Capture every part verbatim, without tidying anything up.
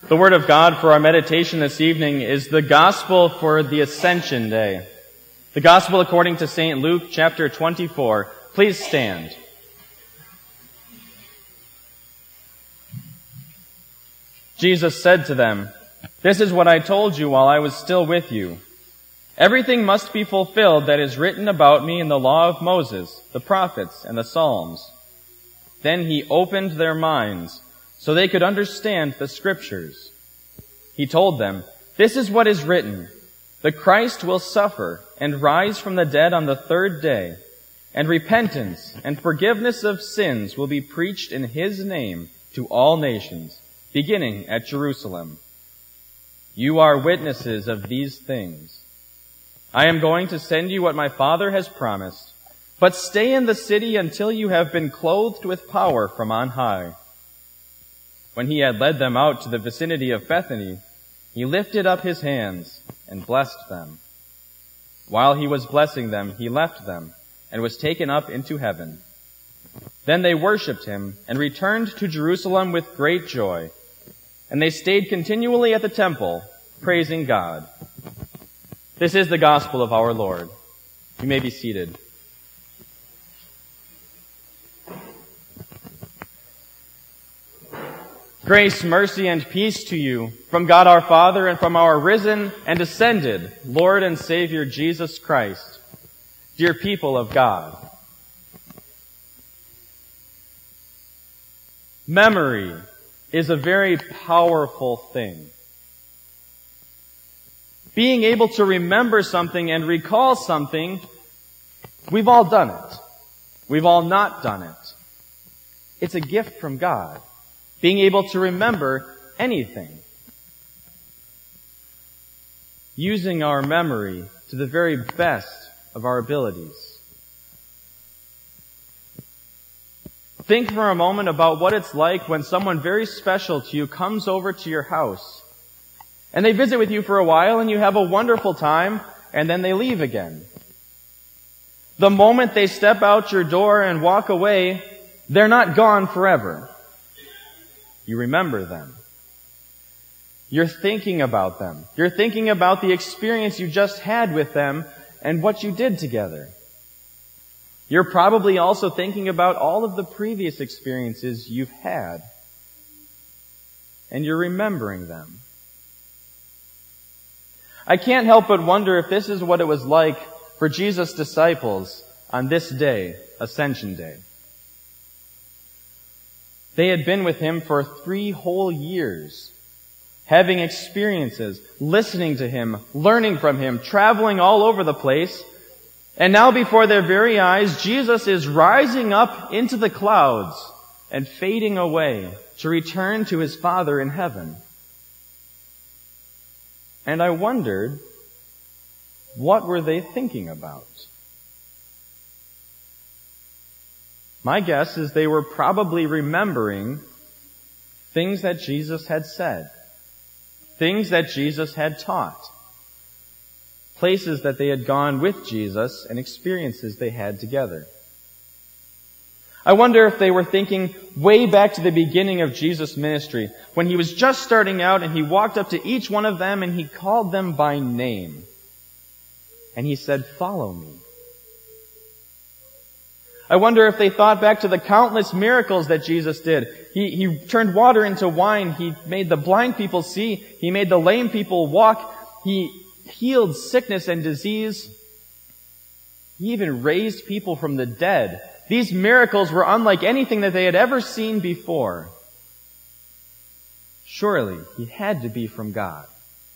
The Word of God for our meditation this evening is the Gospel for the Ascension Day. The Gospel according to Saint Luke, chapter twenty-four. Please stand. Jesus said to them, "This is what I told you while I was still with you. Everything must be fulfilled that is written about me in the law of Moses, the prophets, and the Psalms." Then he opened their minds so they could understand the Scriptures. He told them, "This is what is written. The Christ will suffer and rise from the dead on the third day, and repentance and forgiveness of sins will be preached in His name to all nations, beginning at Jerusalem. You are witnesses of these things. I am going to send you what my Father has promised, but stay in the city until you have been clothed with power from on high." When he had led them out to the vicinity of Bethany, he lifted up his hands and blessed them. While he was blessing them, he left them and was taken up into heaven. Then they worshipped him and returned to Jerusalem with great joy, and they stayed continually at the temple, praising God. This is the gospel of our Lord. You may be seated. Grace, mercy, and peace to you from God our Father and from our risen and ascended Lord and Savior Jesus Christ. Dear people of God, memory is a very powerful thing. Being able to remember something and recall something, we've all done it. We've all not done it. It's a gift from God. Being able to remember anything. Using our memory to the very best of our abilities. Think for a moment about what it's like when someone very special to you comes over to your house. And they visit with you for a while and you have a wonderful time, and then they leave again. The moment they step out your door and walk away, they're not gone forever. You remember them. You're thinking about them. You're thinking about the experience you just had with them and what you did together. You're probably also thinking about all of the previous experiences you've had. And you're remembering them. I can't help but wonder if this is what it was like for Jesus' disciples on this day, Ascension Day. They had been with him for three whole years, having experiences, listening to him, learning from him, traveling all over the place. And now before their very eyes, Jesus is rising up into the clouds and fading away to return to his Father in heaven. And I wondered, what were they thinking about? My guess is they were probably remembering things that Jesus had said, things that Jesus had taught, places that they had gone with Jesus, and experiences they had together. I wonder if they were thinking way back to the beginning of Jesus' ministry, when he was just starting out and he walked up to each one of them and he called them by name. And he said, "Follow me." I wonder if they thought back to the countless miracles that Jesus did. He, he turned water into wine. He made the blind people see. He made the lame people walk. He healed sickness and disease. He even raised people from the dead. These miracles were unlike anything that they had ever seen before. Surely, he had to be from God.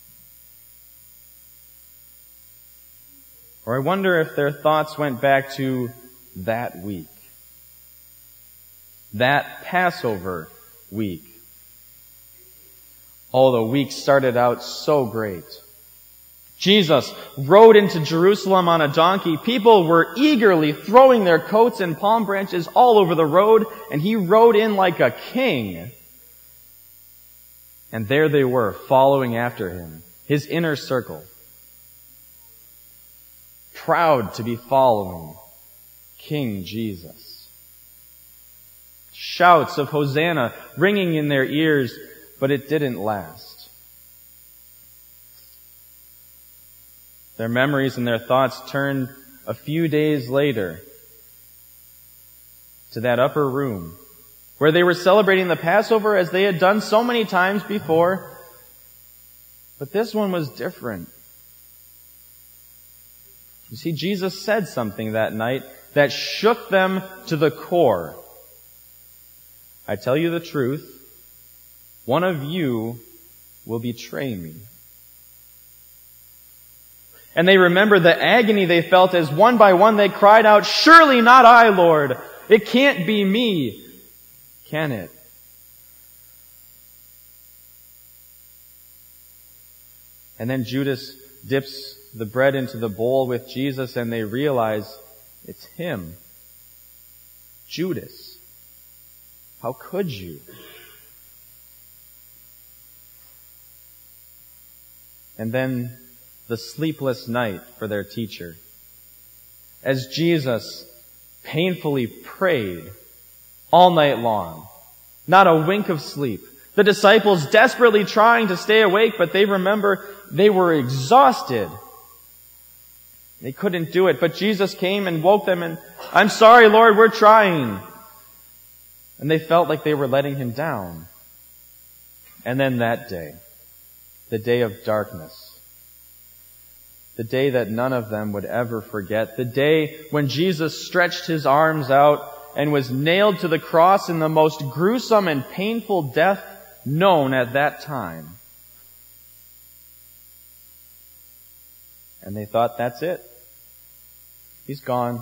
Or I wonder if their thoughts went back to that week. That Passover week. Oh, the week started out so great. Jesus rode into Jerusalem on a donkey. People were eagerly throwing their coats and palm branches all over the road, and he rode in like a king. And there they were, following after him, his inner circle. Proud to be following King Jesus. Shouts of Hosanna ringing in their ears. But it didn't last. Their memories and their thoughts turned a few days later to that upper room where they were celebrating the Passover as they had done so many times before. But this one was different. You see, Jesus said something that night that shook them to the core. I tell you the truth, one of you will betray me. And they remembered the agony they felt as one by one they cried out, "Surely not I, Lord! It can't be me, can it?" And then Judas dips the bread into the bowl with Jesus, and they realize it's him. Judas, how could you? And then the sleepless night for their teacher. As Jesus painfully prayed all night long, not a wink of sleep. The disciples desperately trying to stay awake, but they remember they were exhausted. They couldn't do it, but Jesus came and woke them and, "I'm sorry, Lord, we're trying." And they felt like they were letting him down. And then that day, the day of darkness, the day that none of them would ever forget, the day when Jesus stretched his arms out and was nailed to the cross in the most gruesome and painful death known at that time. And they thought, that's it. He's gone.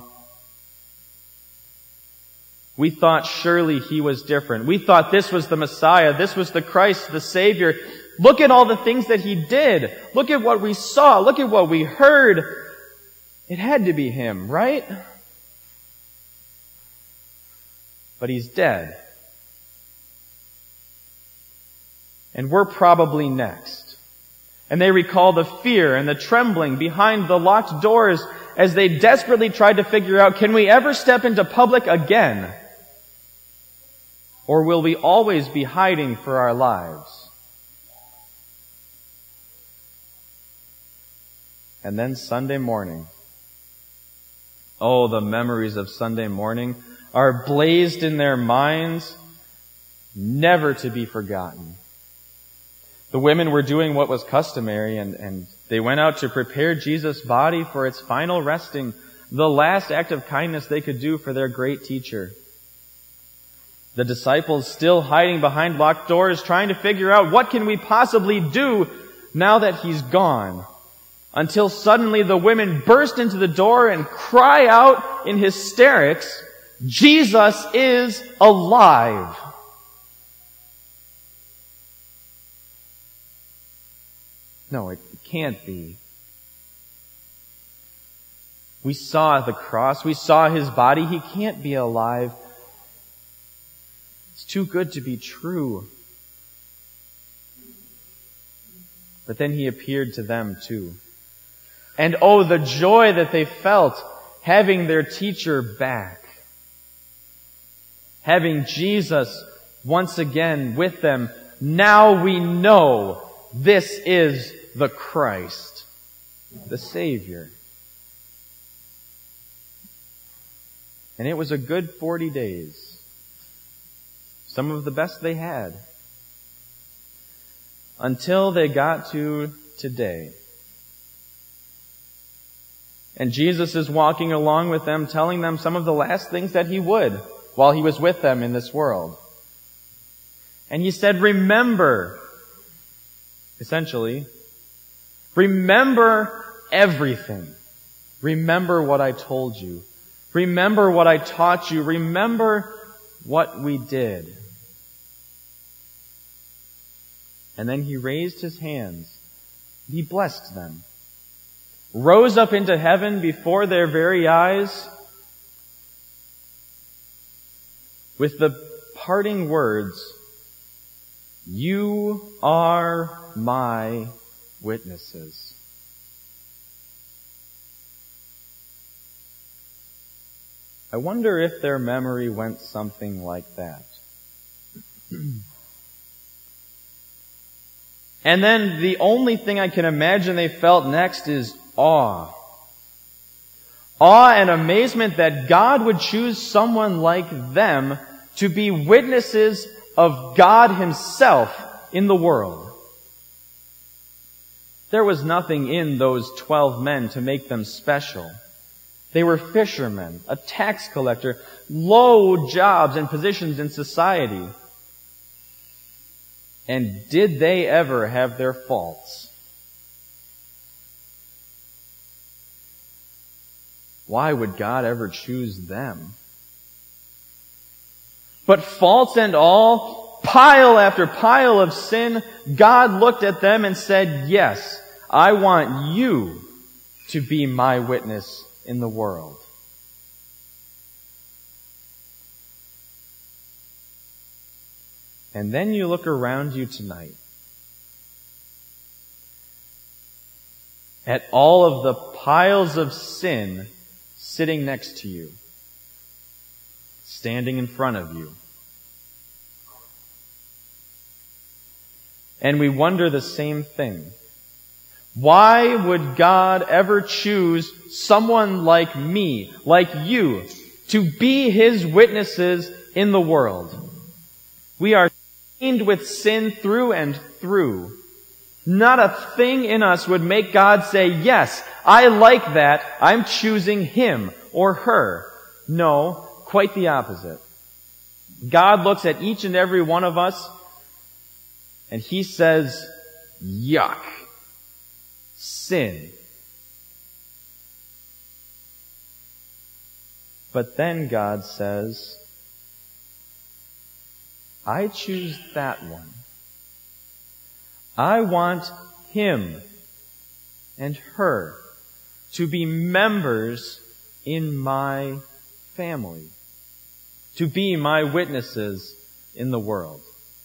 We thought surely he was different. We thought this was the Messiah. This was the Christ, the Savior. Look at all the things that he did. Look at what we saw. Look at what we heard. It had to be him, right? But he's dead. And we're probably next. And they recall the fear and the trembling behind the locked doors as they desperately tried to figure out, can we ever step into public again? Or will we always be hiding for our lives? And then Sunday morning. Oh, the memories of Sunday morning are blazed in their minds, never to be forgotten. The women were doing what was customary, and, and they went out to prepare Jesus' body for its final resting, the last act of kindness they could do for their great teacher. The disciples still hiding behind locked doors, trying to figure out what can we possibly do now that he's gone. Until suddenly the women burst into the door and cry out in hysterics, "Jesus is alive!" No, it can't be. We saw the cross. We saw his body. He can't be alive. It's too good to be true. But then he appeared to them too. And oh, the joy that they felt having their teacher back. Having Jesus once again with them. Now we know this is the Christ, the Savior. And it was a good forty days. Some of the best they had. Until they got to today. And Jesus is walking along with them, telling them some of the last things that he would while he was with them in this world. And he said, remember, essentially, remember everything. Remember what I told you. Remember what I taught you. Remember what we did. And then he raised his hands. He blessed them. Rose up into heaven before their very eyes with the parting words, "You are my witnesses." I wonder if their memory went something like that. And then the only thing I can imagine they felt next is awe. Awe and amazement that God would choose someone like them to be witnesses of God Himself in the world. There was nothing in those twelve men to make them special. They were fishermen, a tax collector, low jobs and positions in society. And did they ever have their faults? Why would God ever choose them? But faults and all, pile after pile of sin, God looked at them and said, yes, I want you to be my witness in the world. And then you look around you tonight at all of the piles of sin sitting next to you, standing in front of you. And we wonder the same thing. Why would God ever choose someone like me, like you, to be His witnesses in the world? We are stained with sin through and through. Not a thing in us would make God say, yes, I like that, I'm choosing him or her. No, quite the opposite. God looks at each and every one of us and He says, yuck, sin. But then God says, I choose that one. I want him and her to be members in my family, to be my witnesses in the world.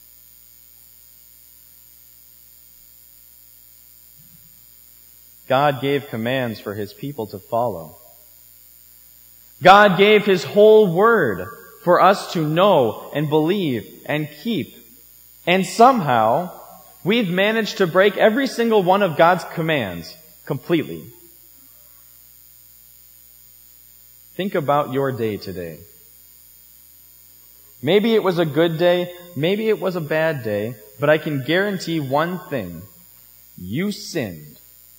God gave commands for His people to follow. God gave His whole Word for us to know and believe and keep. And somehow, we've managed to break every single one of God's commands completely. Think about your day today. Maybe it was a good day, maybe it was a bad day, but I can guarantee one thing. You sinned.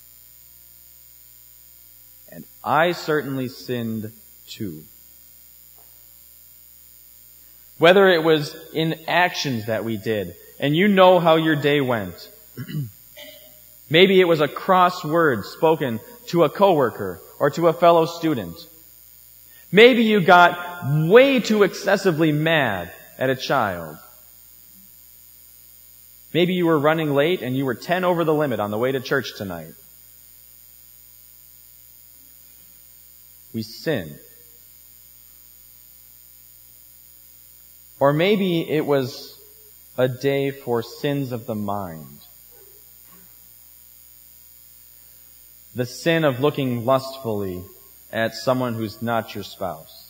And I certainly sinned too. Whether it was in actions that we did, and you know how your day went. Maybe it was a cross word spoken to a coworker or to a fellow student. Maybe you got way too excessively mad at a child. Maybe you were running late and you were ten over the limit on the way to church tonight. We sin. Or maybe it was a day for sins of the mind. The sin of looking lustfully at someone who's not your spouse.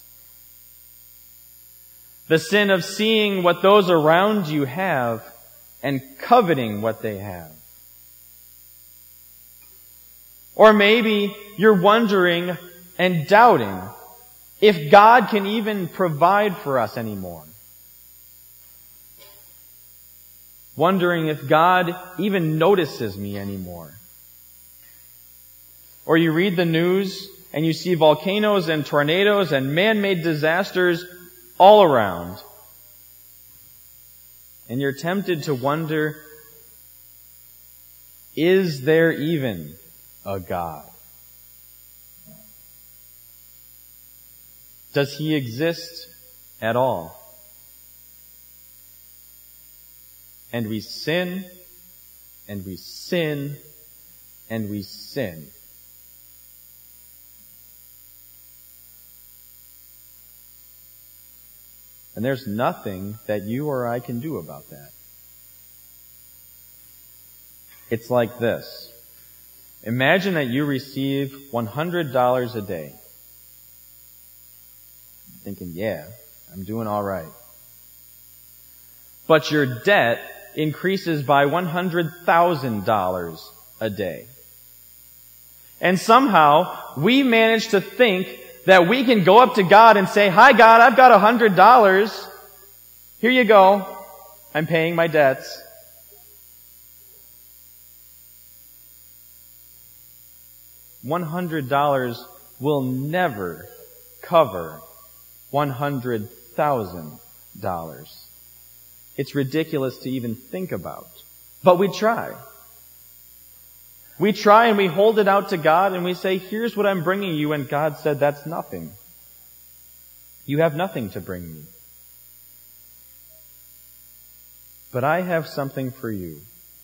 The sin of seeing what those around you have and coveting what they have. Or maybe you're wondering and doubting if God can even provide for us anymore. Wondering if God even notices me anymore. Or you read the news and you see volcanoes and tornadoes and man-made disasters all around. And you're tempted to wonder, is there even a God? Does He exist at all? And we sin, and we sin, and we sin. And there's nothing that you or I can do about that. It's like this. Imagine that you receive one hundred dollars a day. Thinking, yeah, I'm doing all right. But your debt increases by one hundred thousand dollars a day. And somehow we manage to think that we can go up to God and say, "Hi God, I've got one hundred dollars. Here you go. I'm paying my debts." one hundred dollars will never cover one hundred thousand dollars. It's ridiculous to even think about. But we try. We try and we hold it out to God and we say, "Here's what I'm bringing you," and God said, "That's nothing. You have nothing to bring me. But I have something for you."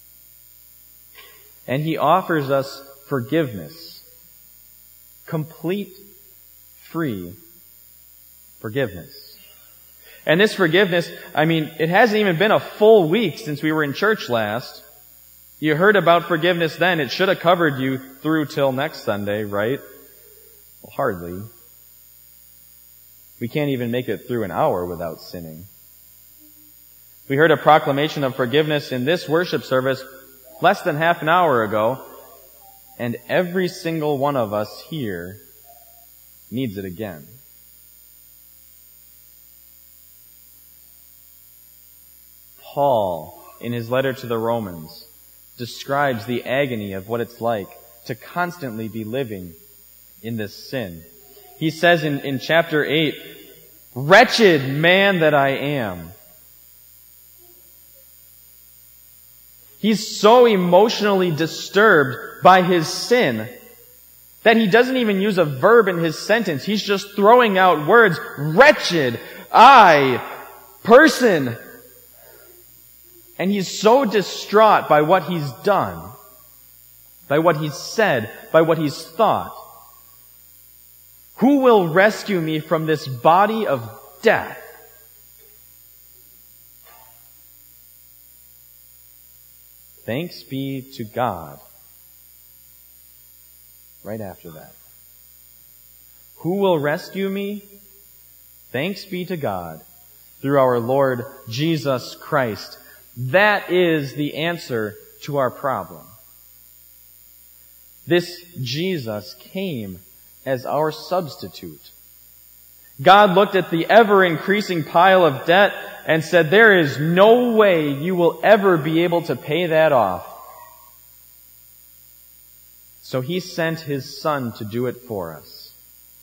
And He offers us forgiveness. Complete, free forgiveness. And this forgiveness, I mean, it hasn't even been a full week since we were in church last. You heard about forgiveness then. It should have covered you through till next Sunday, right? Well, hardly. We can't even make it through an hour without sinning. We heard a proclamation of forgiveness in this worship service less than half an hour ago, and every single one of us here needs it again. Paul, in his letter to the Romans, describes the agony of what it's like to constantly be living in this sin. He says in, in chapter eight, "Wretched man that I am." He's so emotionally disturbed by his sin that he doesn't even use a verb in his sentence. He's just throwing out words. Wretched, I, person. And he's so distraught by what he's done, by what he's said, by what he's thought. Who will rescue me from this body of death? Thanks be to God. Right after that. Who will rescue me? Thanks be to God through our Lord Jesus Christ. That is the answer to our problem. This Jesus came as our substitute. God looked at the ever-increasing pile of debt and said, "There is no way you will ever be able to pay that off." So He sent His Son to do it for us.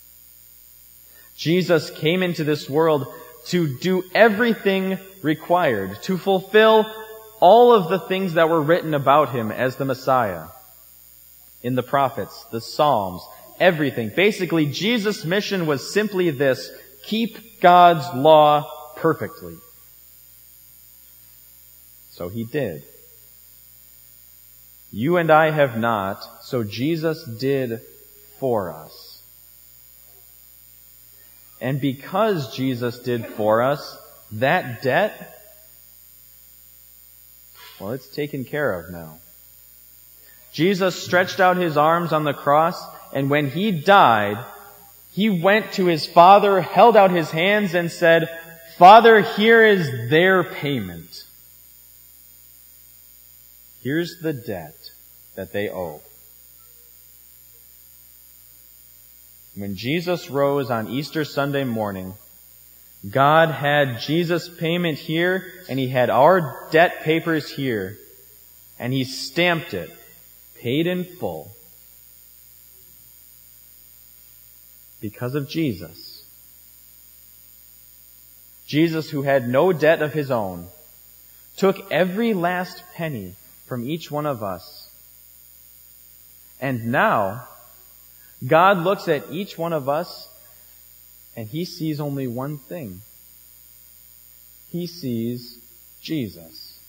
Jesus came into this world to do everything required, to fulfill all of the things that were written about Him as the Messiah. In the prophets, the Psalms, everything. Basically, Jesus' mission was simply this: keep God's law perfectly. So He did. You and I have not, so Jesus did for us. And because Jesus did for us, that debt, well, it's taken care of now. Jesus stretched out His arms on the cross, and when He died, He went to His Father, held out His hands, and said, "Father, here is their payment. Here's the debt that they owe." When Jesus rose on Easter Sunday morning, God had Jesus' payment here, and He had our debt papers here, and He stamped it, paid in full. Because of Jesus. Jesus, who had no debt of His own, took every last penny from each one of us. And now, God looks at each one of us and He sees only one thing. He sees Jesus.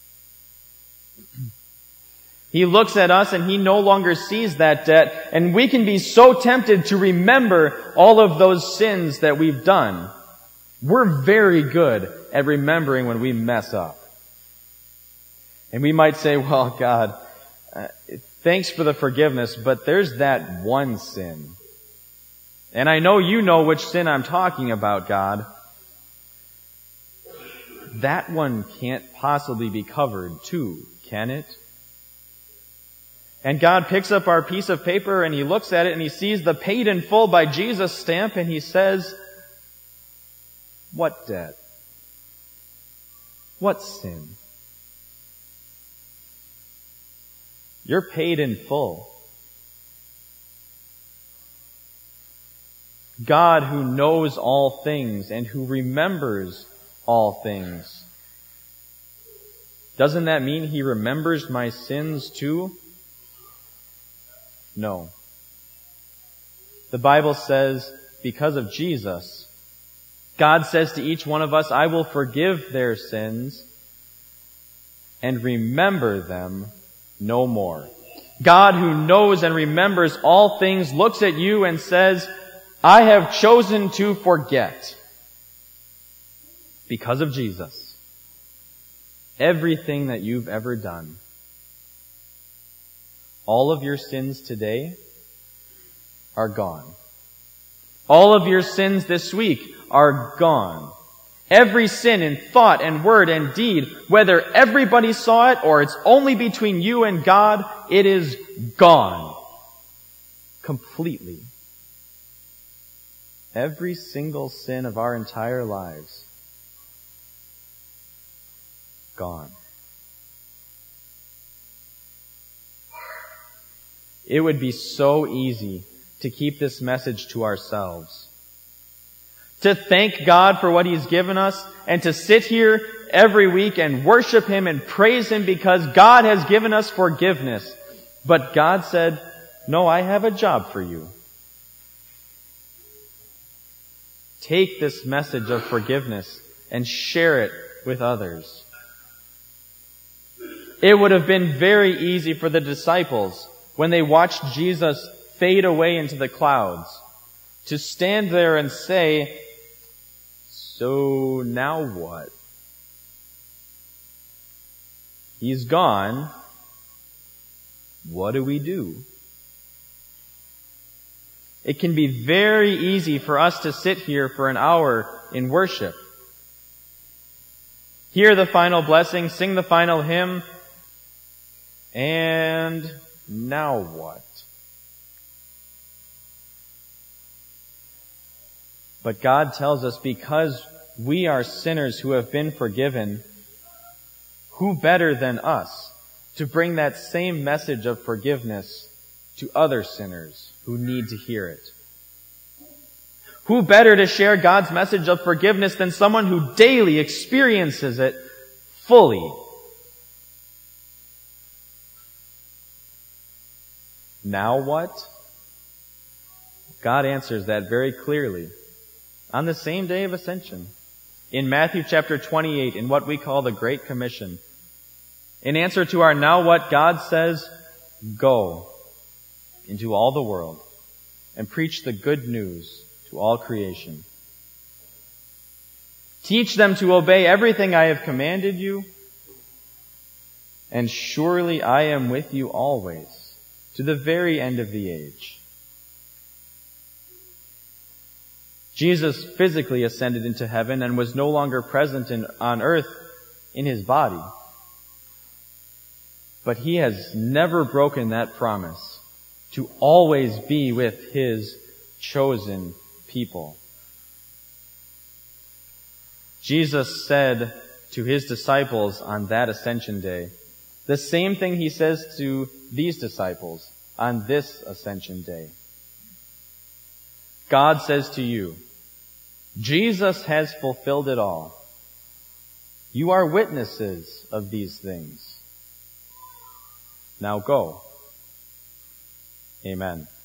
He looks at us and He no longer sees that debt, and we can be so tempted to remember all of those sins that we've done. We're very good at remembering when we mess up. And we might say, "Well, God, uh, thanks for the forgiveness, but there's that one sin. And I know you know which sin I'm talking about, God. that one can't possibly be covered too, can it? And God picks up our piece of paper and he looks at it and he sees the paid in full by Jesus stamp and he says, what debt? What sin? You're paid in full. God who knows all things and who remembers all things. Doesn't that mean he remembers my sins too? No. The Bible says, because of Jesus, God says to each one of us, I will forgive their sins and remember them no more. God who knows and remembers all things looks at you and says, I have chosen to forget, because of Jesus, everything that you've ever done. All of your sins today are gone. All of your sins this week are gone. Every sin in thought and word and deed, whether everybody saw it or it's only between you and God, it is gone. Completely. Every single sin of our entire lives, gone. It would be so easy to keep this message to ourselves. To thank God for what He's given us and to sit here every week and worship Him and praise Him because God has given us forgiveness. But God said, no, I have a job for you. Take this message of forgiveness and share it with others. It would have been very easy for the disciples, when they watched Jesus fade away into the clouds, to stand there and say, so now what? He's gone. What do we do? It can be very easy for us to sit here for an hour in worship, hear the final blessing, sing the final hymn, and now what? But God tells us, because we are sinners who have been forgiven, who better than us to bring that same message of forgiveness to other sinners who need to hear it? Who better to share God's message of forgiveness than someone who daily experiences it fully? Now what? God answers that very clearly on the same day of Ascension. In Matthew chapter twenty-eight, in what we call the Great Commission. In answer to our now what, God says, go into all the world and preach the good news to all creation. Teach them to obey everything I have commanded you, and surely I am with you always, to the very end of the age. Jesus physically ascended into heaven and was no longer present in, on earth in His body. But He has never broken that promise to always be with His chosen people. Jesus said to His disciples on that Ascension Day the same thing He says to these disciples on this Ascension Day. God says to you, Jesus has fulfilled it all. You are witnesses of these things. Now go. Amen.